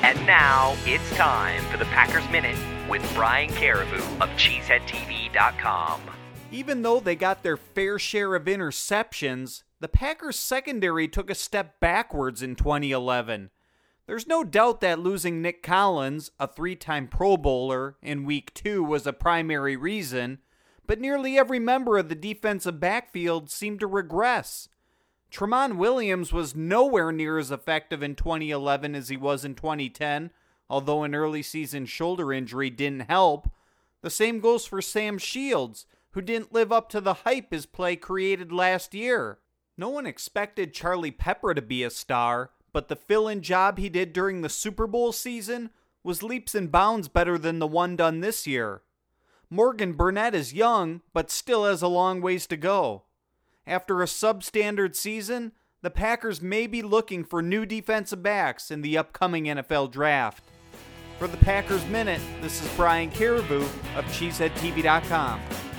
And now it's time for the Packers Minute with Brian Caribou of CheeseheadTV.com. Even though they got their fair share of interceptions, the Packers secondary took a step backwards in 2011. There's no doubt that losing Nick Collins, a 3-time Pro Bowler, in Week 2 was a primary reason, but nearly every member of the defensive backfield seemed to regress. Tramon Williams was nowhere near as effective in 2011 as he was in 2010, although an early season shoulder injury didn't help. The same goes for Sam Shields, who didn't live up to the hype his play created last year. No one expected Charlie Pepper to be a star, but the fill-in job he did during the Super Bowl season was leaps and bounds better than the one done this year. Morgan Burnett is young, but still has a long ways to go. After a substandard season, the Packers may be looking for new defensive backs in the upcoming NFL Draft. For the Packers Minute, this is Brian Caribou of CheeseheadTV.com.